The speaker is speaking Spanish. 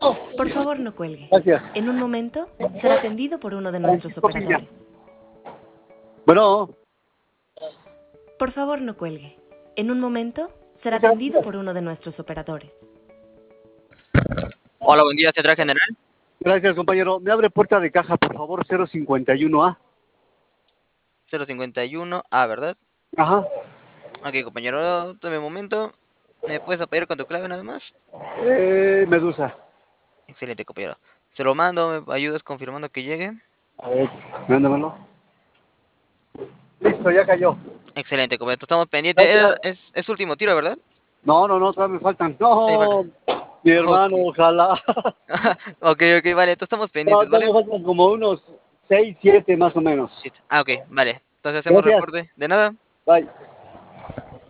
Por favor, no cuelgue. Gracias. En un momento será atendido por uno de nuestros operadores. Bueno, Por favor, no cuelgue. En un momento será atendido por uno de nuestros operadores. Hola, buen día, Central General. gracias, compañero. Me abre puerta de caja, por favor, 051A. 051. Ah, ¿verdad? Ajá. Ok, compañero, dame un momento. ¿Me puedes apoyar con tu clave nada más? Medusa. Excelente, compañero. Se lo mando, ¿me ayudas confirmando que llegue? A ver, mándamelo. Listo, ya cayó. Excelente, compañero. Estamos pendientes. Gracias. Es último tiro, ¿verdad? No, todavía me faltan. Ahí falta. No, mi Ok. hermano, ojalá. Ok, vale. Entonces estamos No, pendientes, todavía ¿vale? me faltan como unos 6, 7 más o menos. Shit. Ah, ok, vale. Entonces hacemos Gracias. reporte. De nada. Bye.